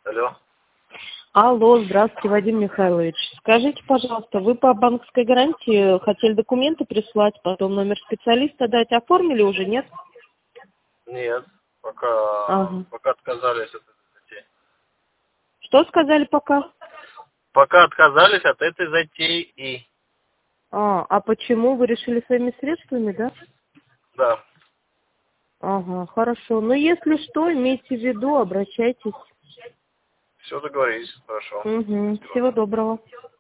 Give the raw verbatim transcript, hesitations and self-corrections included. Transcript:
Алло. Алло, здравствуйте, Вадим Михайлович. Скажите, пожалуйста, вы по банковской гарантии хотели документы прислать, потом номер специалиста дать, оформили уже, нет? Нет, пока, Ага. пока отказались от этой затеи. Что сказали пока? Пока отказались от этой затеи. А, а почему? Вы решили своими средствами, да? Да. Ага, хорошо. Ну, если что, имейте в виду, обращайтесь. Все договорились, хорошо. Угу. Всего доброго.